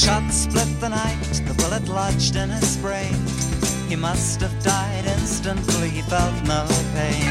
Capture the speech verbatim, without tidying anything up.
shot split the night, the bullet lodged in his brain. He must have died instantly, he felt no pain.